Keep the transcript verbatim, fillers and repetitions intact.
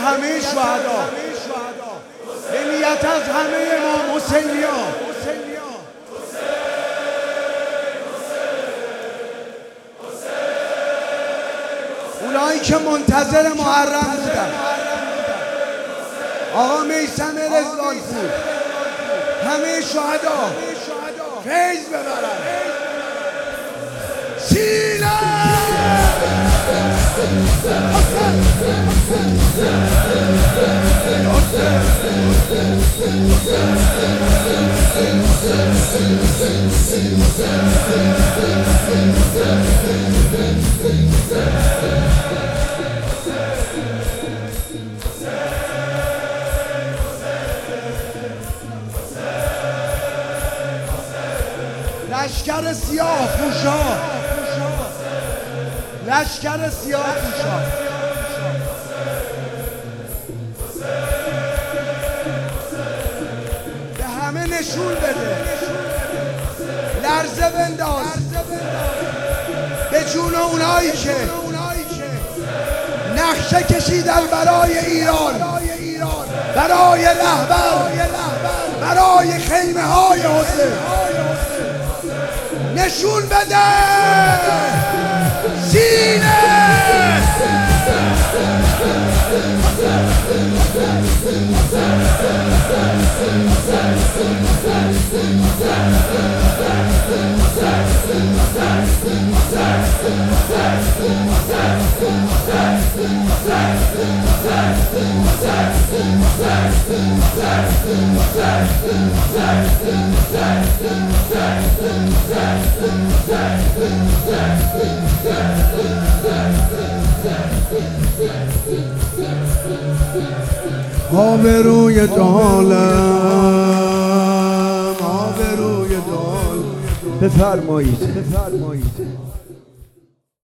همه شهدا، به نیت از همه امام حسینی‌ها. اونایی که منتظر محرم بودن، آقا میثم رضوانپور، همه شهدا فیض ببرن. سینه لشکر سیاه پوشا، لشکر سیاه پوشا، به همه نشون بده، لرزه بنداز به جون اونایی که نقشه کشیدن برای ایران، برای رهبر، برای خیمه های حسین. نشون بده سینه. آبروی دالم، آبروی دال، بفرمایید بفرمایید.